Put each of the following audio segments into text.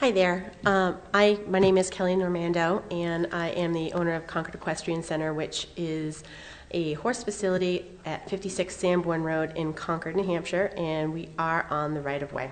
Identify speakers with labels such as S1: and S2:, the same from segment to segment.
S1: Hi there. My name is Kelly Normando, and I am the owner of Concord Equestrian Center, which is a horse facility at 56 Sanborn Road in Concord, New Hampshire, and we are on the right-of-way.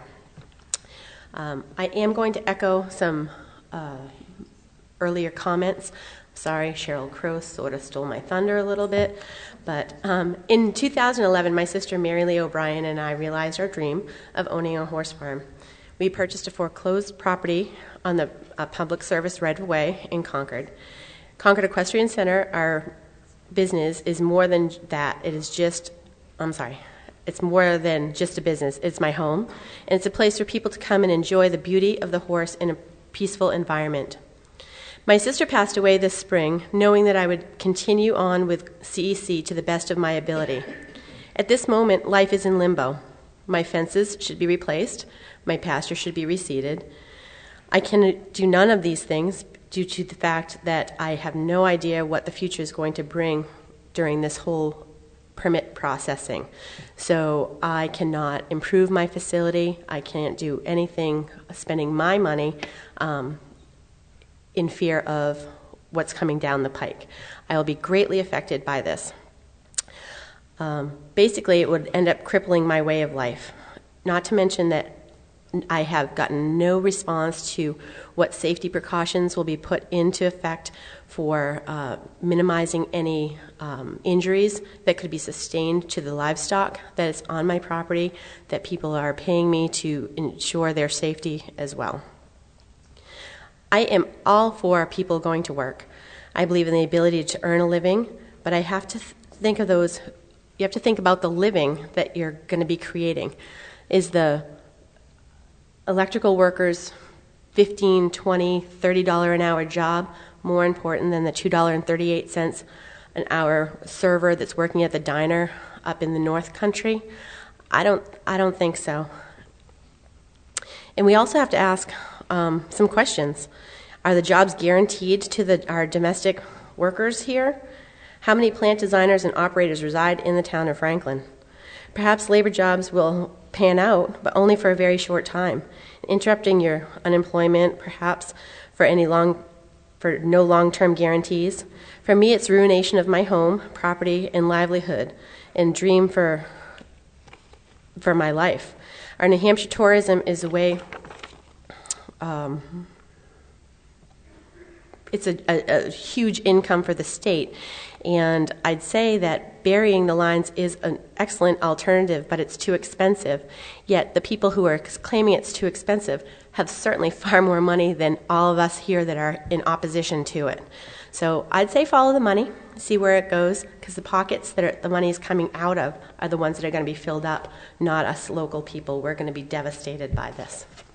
S1: I am going to echo some earlier comments. Sorry, Sheryl Crow sort of stole my thunder a little bit, but in 2011, my sister Mary Lee O'Brien and I realized our dream of owning a horse farm. We purchased a foreclosed property on the public service right-of-way in Concord. Concord Equestrian Center, our business, is more than that. It's more than just a business. It's my home, and it's a place for people to come and enjoy the beauty of the horse in a peaceful environment. My sister passed away this spring, knowing that I would continue on with CEC to the best of my ability. At this moment, life is in limbo. My fences should be replaced. My pasture should be reseeded. I can do none of these things due to the fact that I have no idea what the future is going to bring during this whole permit processing. So I cannot improve my facility. I can't do anything spending my money in fear of what's coming down the pike. I will be greatly affected by this. Basically, it would end up crippling my way of life. Not to mention that I have gotten no response to what safety precautions will be put into effect for minimizing any injuries that could be sustained to the livestock that is on my property, that people are paying me to ensure their safety as well. I am all for people going to work. I believe in the ability to earn a living, but I have to think of those. You have to think about the living that you're going to be creating. Is the electrical workers' $15, $20, $30 an hour job more important than the $2.38 an hour server that's working at the diner up in the North Country? I don't think so. And we also have to ask some questions. Are the jobs guaranteed to our domestic workers here? How many plant designers and operators reside in the town of Franklin? Perhaps labor jobs will pan out, but only for a very short time, interrupting your unemployment, perhaps for no long-term guarantees. For me, it's ruination of my home, property, and livelihood, and dream for my life. Our New Hampshire tourism is a way. It's a huge income for the state, and I'd say that burying the lines is an excellent alternative, but it's too expensive. Yet the people who are claiming it's too expensive have certainly far more money than all of us here that are in opposition to it. So I'd say follow the money, see where it goes, because the pockets that the money is coming out of are the ones that are going to be filled up, not us local people. We're going to be devastated by this.